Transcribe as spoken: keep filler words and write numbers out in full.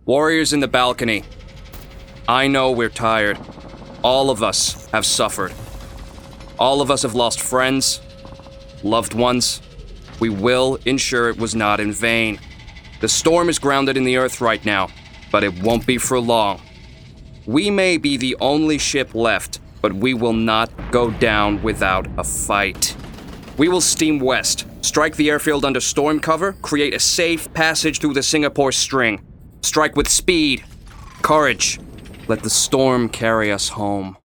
Warriors in the balcony. I know we're tired. All of us have suffered. All of us have lost friends, loved ones. We will ensure it was not in vain. The storm is grounded in the earth right now, but it won't be for long. We may be the only ship left, but we will not go down without a fight. We will steam west, strike the airfield under storm cover, create a safe passage through the Singapore String. Strike with speed, courage. Let the storm carry us home.